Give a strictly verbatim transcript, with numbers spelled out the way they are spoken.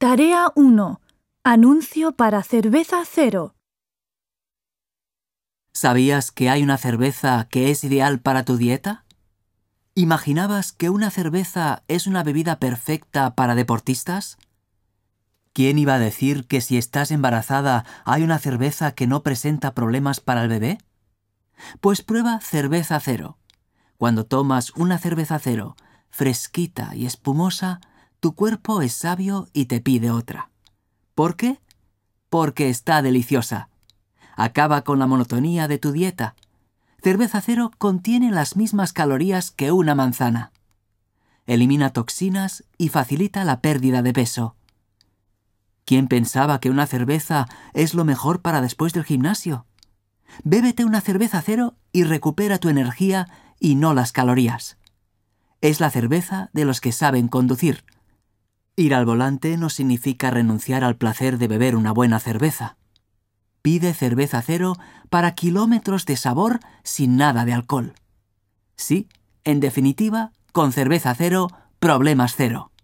Tarea uno. Anuncio para cerveza cero. ¿Sabías que hay una cerveza que es ideal para tu dieta? ¿Imaginabas que una cerveza es una bebida perfecta para deportistas? ¿Quién iba a decir que si estás embarazada hay una cerveza que no presenta problemas para el bebé? Pues prueba Cerveza Cero. Cuando tomas una cerveza cero, fresquita y espumosa, tu cuerpo es sabio y te pide otra. ¿Por qué? Porque está deliciosa. Acaba con la monotonía de tu dieta. Cerveza Cero contiene las mismas calorías que una manzana. Elimina toxinas y facilita la pérdida de peso. ¿Quién pensaba que una cerveza es lo mejor para después del gimnasio? Bébete una cerveza cero y recupera tu energía y no las calorías. Es la cerveza de los que saben conducir. Ir al volante no significa renunciar al placer de beber una buena cerveza. Pide Cerveza Cero para kilómetros de sabor sin nada de alcohol. Sí, en definitiva, con Cerveza Cero, problemas cero.